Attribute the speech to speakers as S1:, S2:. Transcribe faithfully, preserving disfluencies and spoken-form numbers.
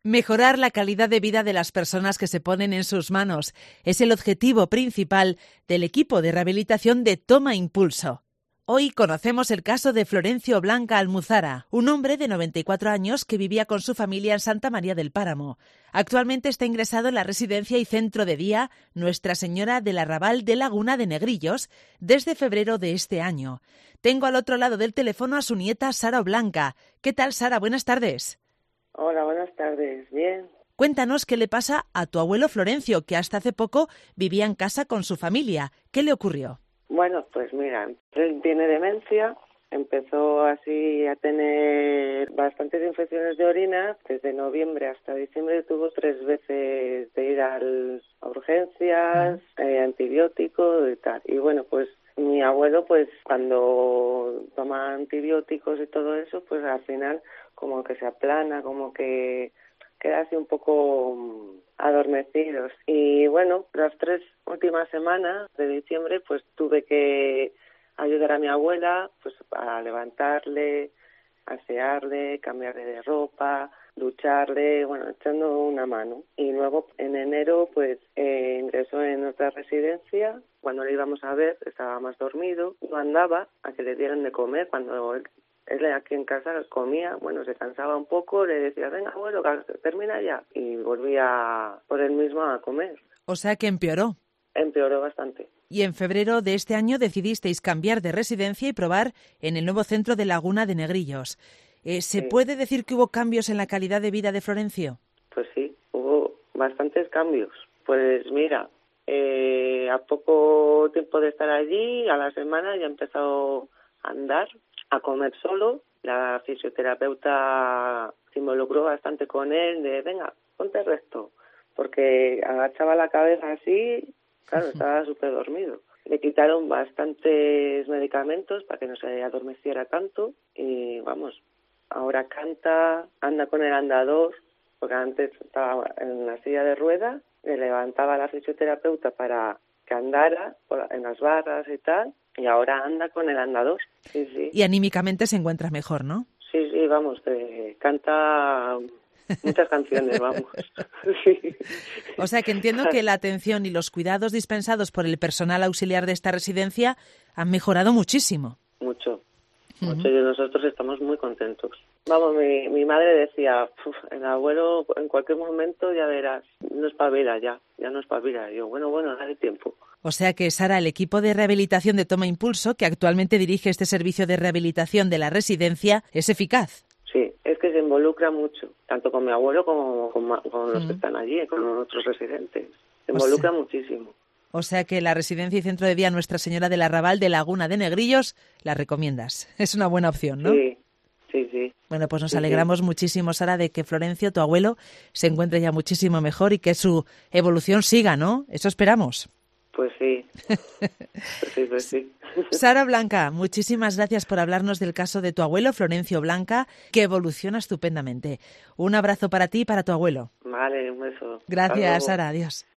S1: Mejorar la calidad de vida de las personas que se ponen en sus manos es el objetivo principal del equipo de rehabilitación de Toma Impulso. Hoy conocemos el caso de Florencio Blanca Almuzara, un hombre de noventa y cuatro años que vivía con su familia en Santa María del Páramo. Actualmente está ingresado en la residencia y centro de día Nuestra Señora del Arrabal de Laguna de Negrillos desde febrero de este año. Tengo al otro lado del teléfono a su nieta Sara Blanca. ¿Qué tal, Sara? Buenas tardes.
S2: Hola, buenas tardes. Bien.
S1: Cuéntanos qué le pasa a tu abuelo Florencio, que hasta hace poco vivía en casa con su familia. ¿Qué le ocurrió?
S2: Bueno, pues mira, él tiene demencia, empezó así a tener bastantes infecciones de orina, desde noviembre hasta diciembre tuvo tres veces de ir al, a urgencias, eh, antibióticos y tal. Y bueno, pues mi abuelo, pues cuando toma antibióticos y todo eso, pues al final como que se aplana, como que queda así un poco adormecidos. Y bueno, las tres últimas semanas de diciembre pues tuve que ayudar a mi abuela pues a levantarle, asearle, cambiarle de ropa, ducharle, bueno, echando una mano. Y luego en enero pues eh, ingresó en otra residencia. Cuando le íbamos a ver estaba más dormido, no andaba a que le dieran de comer. Cuando él Él aquí en casa comía, bueno, se cansaba un poco, le decía, venga, abuelo, termina ya. Y volvía por él mismo a comer.
S1: O sea que empeoró.
S2: Empeoró bastante.
S1: Y en febrero de este año decidisteis cambiar de residencia y probar en el nuevo centro de Laguna de Negrillos. Eh, ¿Se sí. puede decir que hubo cambios en la calidad de vida de Florencio?
S2: Pues sí, hubo bastantes cambios. Pues mira, eh, a poco tiempo de estar allí, a la semana ya empezó a andar, a comer solo. La fisioterapeuta se involucró bastante con él, de venga, ponte recto, porque agachaba la cabeza así, claro, estaba súper dormido. Le quitaron bastantes medicamentos para que no se adormeciera tanto y vamos, ahora canta, anda con el andador, porque antes estaba en la silla de ruedas, le levantaba la fisioterapeuta para que andara en las barras y tal, y ahora anda con el andador. Sí, sí.
S1: Y anímicamente se encuentra mejor, ¿no?
S2: Sí, sí, vamos, que canta muchas canciones, vamos. Sí.
S1: O sea que entiendo que la atención y los cuidados dispensados por el personal auxiliar de esta residencia han mejorado muchísimo.
S2: Mucho, mucho, uh-huh. Y nosotros estamos muy contentos. Vamos, mi, mi madre decía, el abuelo en cualquier momento ya verás, no espabila ya, ya no espabila. Y yo, bueno, bueno, dale tiempo.
S1: O sea que, Sara, el equipo de rehabilitación de Toma Impulso, que actualmente dirige este servicio de rehabilitación de la residencia, es eficaz.
S2: Sí, es que se involucra mucho, tanto con mi abuelo como con, con los mm. que están allí, con otros residentes. Se involucra o sea, muchísimo.
S1: O sea que la residencia y centro de día Nuestra Señora del Arrabal de Laguna de Negrillos la recomiendas. Es una buena opción, ¿no?
S2: Sí, sí, sí.
S1: Bueno, pues nos
S2: sí,
S1: alegramos
S2: sí.
S1: muchísimo, Sara, de que Florencio, tu abuelo, se encuentre ya muchísimo mejor y que su evolución siga, ¿no? Eso esperamos.
S2: Pues sí, pues sí, pues sí.
S1: Sara Blanca, muchísimas gracias por hablarnos del caso de tu abuelo, Florencio Blanca, que evoluciona estupendamente. Un abrazo para ti y para tu abuelo.
S2: Vale, un beso.
S1: Gracias, Sara, adiós.